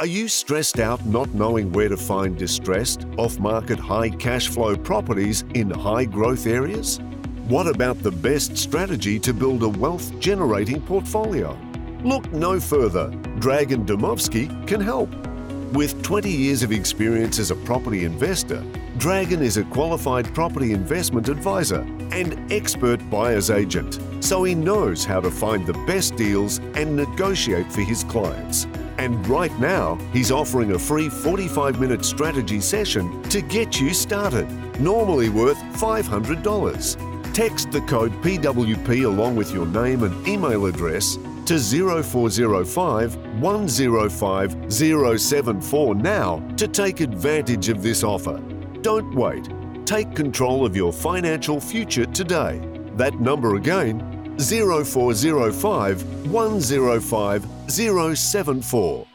Are you stressed out not knowing where to find distressed, off-market high cash flow properties in high growth areas? What about the best strategy to build a wealth-generating portfolio? Look no further. Dragan Domovsky can help. With 20 years of experience as a property investor, Dragan is a qualified property investment advisor and expert buyer's agent, so he knows how to find the best deals and negotiate for his clients. And right now, he's offering a free 45-minute strategy session to get you started, normally worth $500. Text the code PWP along with your name and email address to 0405 105 074 now to take advantage of this offer. Don't wait. Take control of your financial future today. That number again, 0405 105 074.